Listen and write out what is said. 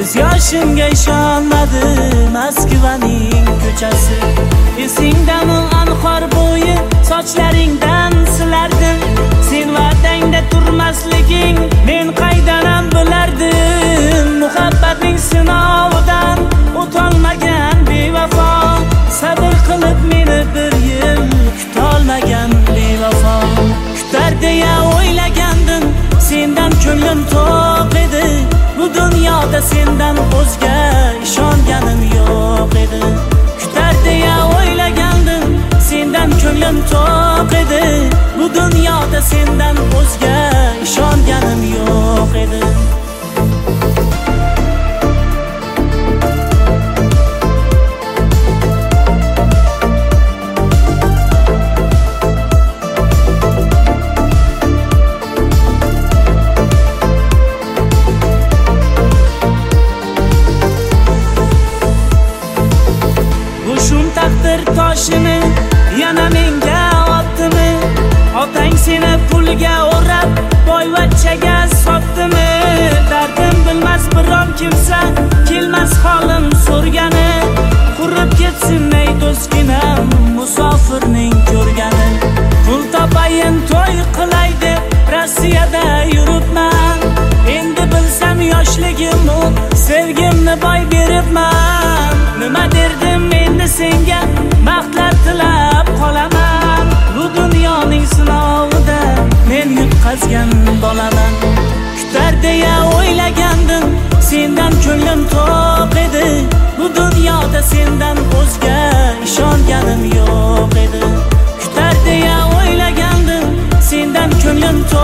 Ko'z yoshimga ishonmadi Moskvaning ko'chasi. Esingdami anhor bo'yi sochlaringdan silardim. Sen va'dangda turmasliging men qaydanam bilardim. Muhabbatning sinovidan o'tolmagan bevafo, sabr qilib meni bir yil kutolmagan bevafo. Kutar deya o'ylagandim, sendan ko'nglim to'q edi. Bu dunyoda sendan o'zga ishonganim yo'q edi. Kutar deya o'ylagandim, sendan ko'nglim to'q edi. Bu dunyoda sendan o'zga ishonganim yo'q edi. Taqdir toshini yana menga otdimi? Otang seni pulga o'rab boyvachchaga sotdimi? Dardim bilmas biron kimsa kelmas holim so'rgani. Qurib ketsin ey do'stginam musofirning ko'rgani. Pul topayin to'y qilay deb Rossiyada yuribman. Endi bilsam yoshligimni sevgimni boy beribman. Nima derdim endi senga baxtlar tilab qolaman. Bu dunyoning sinovida men yutqazgan bolaman. Kutar deya o'ylagandim, sendan ko'nglim to'q edi. Bu dunyoda sendan o'zga ishonganim yo'q edi. Kutar deya o'ylagandim, sendan ko'nglim to'q